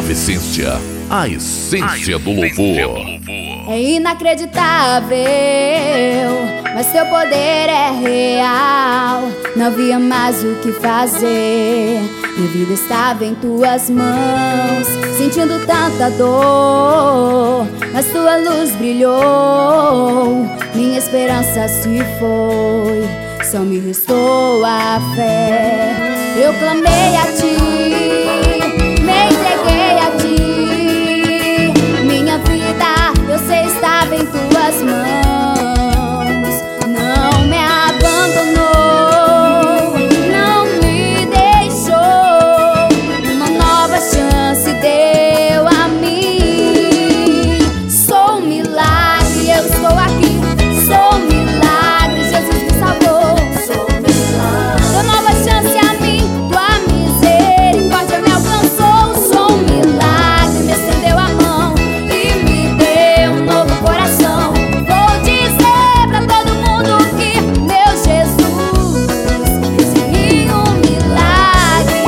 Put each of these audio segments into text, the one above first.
Efervescência, a essência do louvor. É inacreditável, mas teu poder é real. Não havia mais o que fazer, minha vida estava em tuas mãos. Sentindo tanta dor, mas tua luz brilhou. Minha esperança se foi, só me restou a fé. Eu clamei a ti, me entreguei a ti. Minha vida, eu sei, estava em tuas mãos. Não me abandonou, não me deixou. Uma nova chance deu a mim. Sou um milagre, eu estou aqui. Sou um milagre, Jesus me salvou. Sou um milagre. Deu nova chance a mim, tua misericórdia me alcançou. Sou um milagre, me estendeu a mão e me deu um novo coração. Vou dizer pra todo mundo que meu Jesus fez em mim um milagre.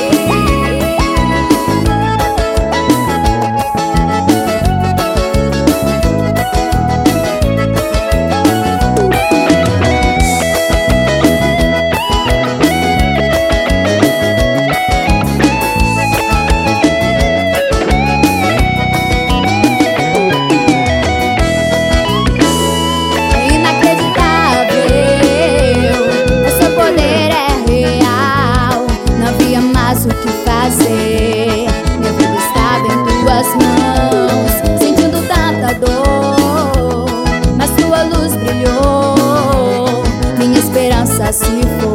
É inacreditável, mas seu poder é real. Não havia mais o que fazer, minha vida estava em tuas mãos. Sentindo tanta dor, mas tua luz brilhou. Minha esperança se foi,